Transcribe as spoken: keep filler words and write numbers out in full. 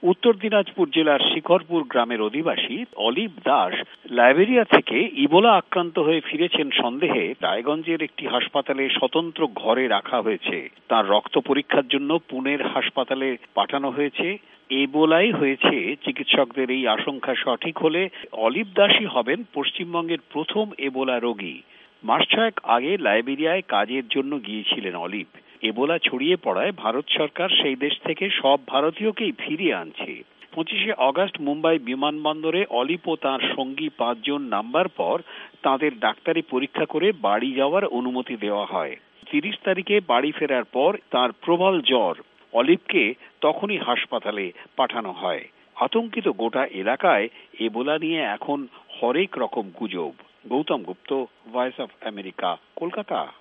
উত্তর দিনাজপুর জেলার শিখরপুর গ্রামের অধিবাসী অলিভ দাস লাইবেরিয়া থেকে ইবোলা আক্রান্ত হয়ে ফিরেছেন সন্দেহে রায়গঞ্জের একটি হাসপাতালে স্বতন্ত্র ঘরে রাখা হয়েছে। তার রক্ত পরীক্ষার জন্য পুনের হাসপাতালে পাঠানো হয়েছে। ইবোলাই হয়েছে চিকিৎসকদের এই আশঙ্কা সঠিক হলে অলিভ দাসই হবেন পশ্চিমবঙ্গের প্রথম ইবোলা রোগী। মাস ছয়েক আগে লাইবেরিয়ায় কাজের জন্য গিয়েছিলেন অলিভ। ইবোলা ছড়িয়ে পড়ায় ভারত সরকার সেই দেশ থেকে সব ভারতীয়কেই ফিরিয়ে আনছে। পঁচিশে আগস্ট মুম্বাই বিমানবন্দরে অলিভ ও তাঁর সঙ্গী পাঁচজন নামবার পর তাঁদের ডাক্তারি পরীক্ষা করে বাড়ি যাওয়ার অনুমতি দেওয়া হয়। তিরিশ তারিখে বাড়ি ফেরার পর তাঁর প্রবল জ্বর। অলিভকে তখনই হাসপাতালে পাঠানো হয়। আতঙ্কিত গোটা এলাকায় ইবোলা নিয়ে এখন হরেক রকম গুজব। Gautam Gupta, Voice of America, Kolkata.